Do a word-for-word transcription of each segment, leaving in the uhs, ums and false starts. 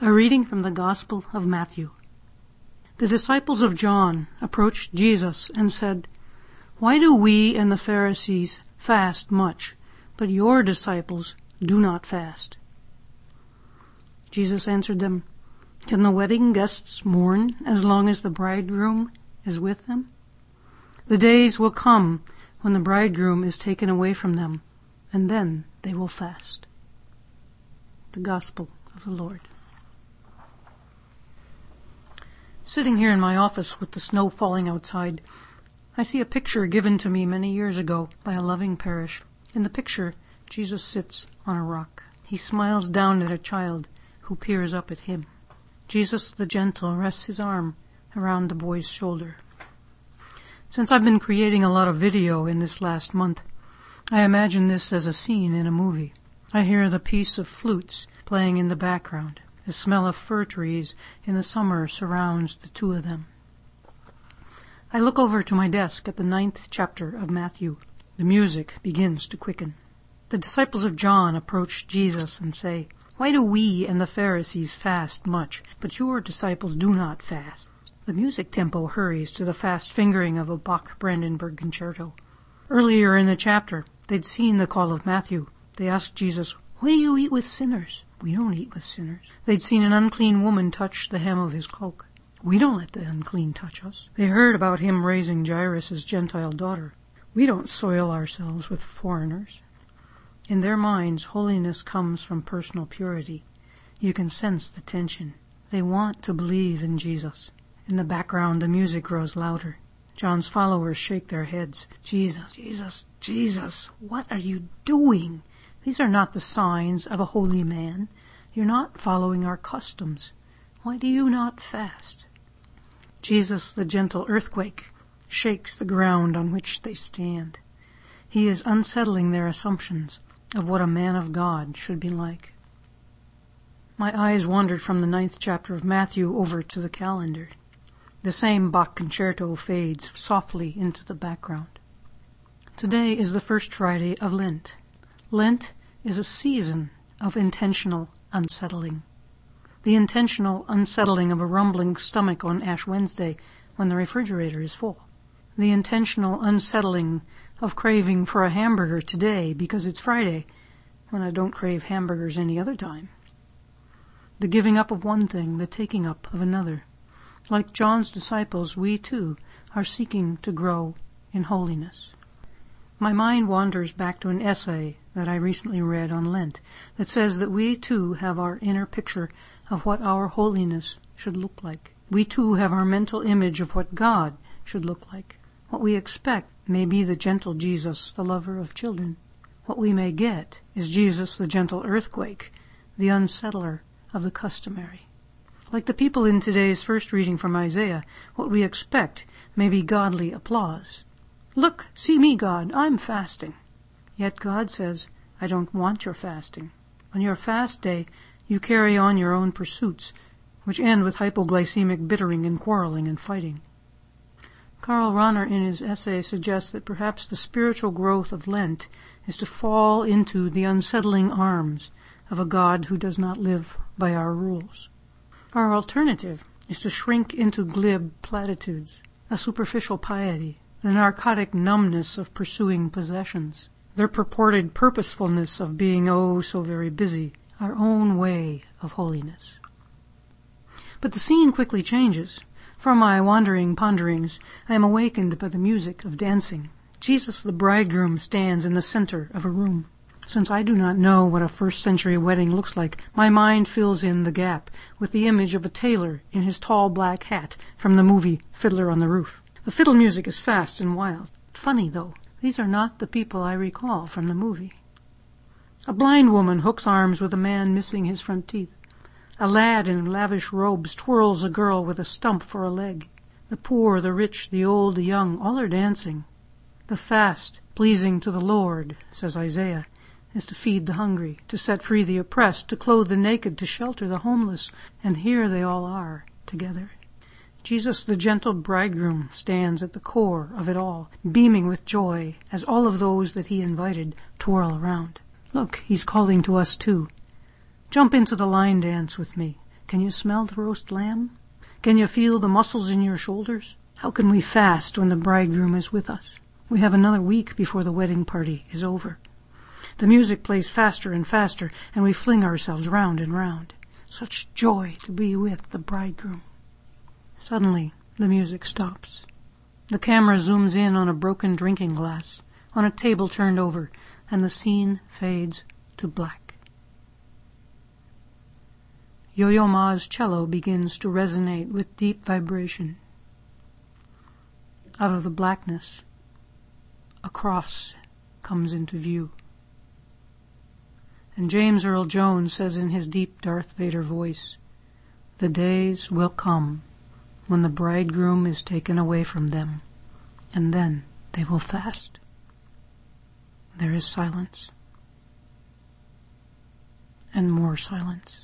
A reading from the Gospel of Matthew. The disciples of John approached Jesus and said, "Why do we and the Pharisees fast much, but your disciples do not fast?" Jesus answered them, "Can the wedding guests mourn as long as the bridegroom is with them? The days will come when the bridegroom is taken away from them, and then they will fast." The Gospel of the Lord. Sitting here in my office with the snow falling outside, I see a picture given to me many years ago by a loving parish. In the picture, Jesus sits on a rock. He smiles down at a child who peers up at him. Jesus the gentle rests his arm around the boy's shoulder. Since I've been creating a lot of video in this last month, I imagine this as a scene in a movie. I hear the peace of flutes playing in the background. The smell of fir trees in the summer surrounds the two of them. I look over to my desk at the ninth chapter of Matthew. The music begins to quicken. The disciples of John approach Jesus and say, "Why do we and the Pharisees fast much, but your disciples do not fast?" The music tempo hurries to the fast fingering of a Bach-Brandenburg concerto. Earlier in the chapter, they'd seen the call of Matthew. They asked Jesus, "Why do you eat with sinners?" "We don't eat with sinners." They'd seen an unclean woman touch the hem of his cloak. "We don't let the unclean touch us." They heard about him raising Jairus' Gentile daughter. "We don't soil ourselves with foreigners." In their minds, holiness comes from personal purity. You can sense the tension. They want to believe in Jesus. In the background, the music grows louder. John's followers shake their heads. "Jesus, Jesus, Jesus, what are you doing? These are not the signs of a holy man. You're not following our customs. Why do you not fast?" Jesus, the gentle earthquake, shakes the ground on which they stand. He is unsettling their assumptions of what a man of God should be like. My eyes wandered from the ninth chapter of Matthew over to the calendar. The same Bach concerto fades softly into the background. Today is the first Friday of Lent. Lent is a season of intentional unsettling. The intentional unsettling of a rumbling stomach on Ash Wednesday when the refrigerator is full. The intentional unsettling of craving for a hamburger today because it's Friday when I don't crave hamburgers any other time. The giving up of one thing, the taking up of another. Like John's disciples, we too are seeking to grow in holiness. My mind wanders back to an essay that I recently read on Lent that says that we too have our inner picture of what our holiness should look like. We too have our mental image of what God should look like. What we expect may be the gentle Jesus, the lover of children. What we may get is Jesus, the gentle earthquake, the unsettler of the customary. Like the people in today's first reading from Isaiah, what we expect may be godly applause. "Look, see me, God, I'm fasting." Yet God says, "I don't want your fasting. On your fast day, you carry on your own pursuits, which end with hypoglycemic bittering and quarreling and fighting." Karl Rahner in his essay suggests that perhaps the spiritual growth of Lent is to fall into the unsettling arms of a God who does not live by our rules. Our alternative is to shrink into glib platitudes, a superficial piety, the narcotic numbness of pursuing possessions, their purported purposefulness of being oh so very busy, our own way of holiness. But the scene quickly changes. From my wandering ponderings, I am awakened by the music of dancing. Jesus the bridegroom stands in the center of a room. Since I do not know what a first century wedding looks like, my mind fills in the gap with the image of a tailor in his tall black hat from the movie Fiddler on the Roof. The fiddle music is fast and wild. Funny, though, these are not the people I recall from the movie. A blind woman hooks arms with a man missing his front teeth. A lad in lavish robes twirls a girl with a stump for a leg. The poor, the rich, the old, the young, all are dancing. The fast, pleasing to the Lord, says Isaiah, is to feed the hungry, to set free the oppressed, to clothe the naked, to shelter the homeless, and here they all are together. Jesus, the gentle bridegroom, stands at the core of it all, beaming with joy as all of those that he invited twirl around. Look, he's calling to us too. Jump into the line dance with me. Can you smell the roast lamb? Can you feel the muscles in your shoulders? How can we fast when the bridegroom is with us? We have another week before the wedding party is over. The music plays faster and faster, and we fling ourselves round and round. Such joy to be with the bridegroom. Suddenly, the music stops. The camera zooms in on a broken drinking glass, on a table turned over, and the scene fades to black. Yo-Yo Ma's cello begins to resonate with deep vibration. Out of the blackness, a cross comes into view. And James Earl Jones says in his deep Darth Vader voice, "The days will come when the bridegroom is taken away from them, and then they will fast." There is silence. And more silence.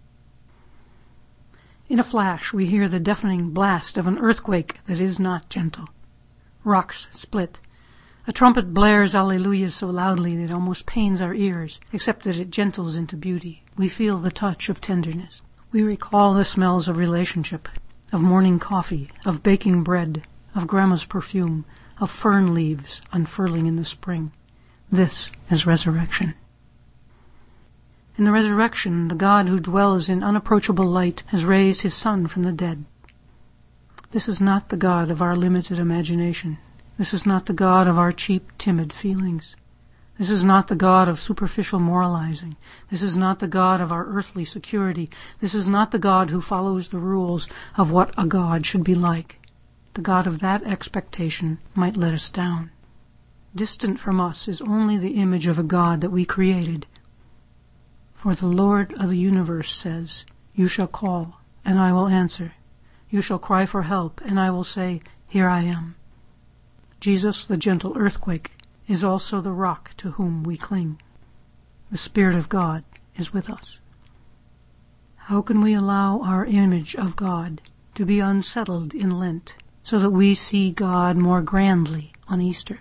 In a flash, we hear the deafening blast of an earthquake that is not gentle. Rocks split. A trumpet blares Alleluia so loudly that it almost pains our ears, except that it gentles into beauty. We feel the touch of tenderness. We recall the smells of relationship, of morning coffee, of baking bread, of grandma's perfume, of fern leaves unfurling in the spring. This is resurrection. In the resurrection, the God who dwells in unapproachable light has raised his Son from the dead. This is not the God of our limited imagination. This is not the God of our cheap, timid feelings. This is not the God of superficial moralizing. This is not the God of our earthly security. This is not the God who follows the rules of what a God should be like. The God of that expectation might let us down. Distant from us is only the image of a God that we created. For the Lord of the universe says, "You shall call, and I will answer. You shall cry for help, and I will say, Here I am." Jesus, the gentle earthquake, is also the rock to whom we cling. The Spirit of God is with us. How can we allow our image of God to be unsettled in Lent, so that we see God more grandly on Easter?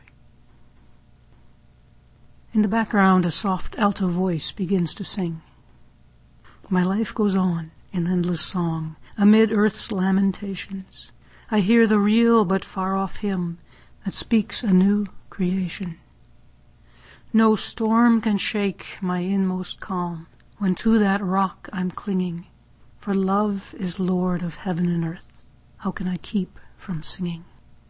In the background, a soft alto voice begins to sing. My life goes on in endless song, amid earth's lamentations. I hear the real but far-off hymn that speaks a new creation. No storm can shake my inmost calm when to that rock I'm clinging, for love is Lord of heaven and earth. How can I keep from singing?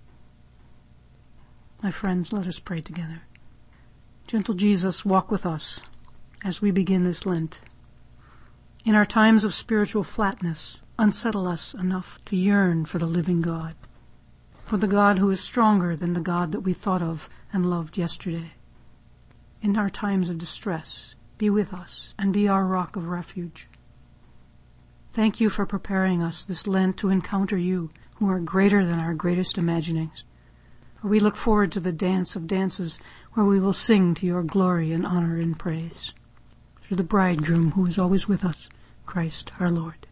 My friends, let us pray together. Gentle Jesus, walk with us as we begin this Lent. In our times of spiritual flatness, unsettle us enough to yearn for the living God, for the God who is stronger than the God that we thought of and loved yesterday. In our times of distress, be with us and be our rock of refuge. Thank you for preparing us this Lent to encounter you, who are greater than our greatest imaginings. For we look forward to the dance of dances where we will sing to your glory and honor and praise. Through the bridegroom who is always with us, Christ our Lord.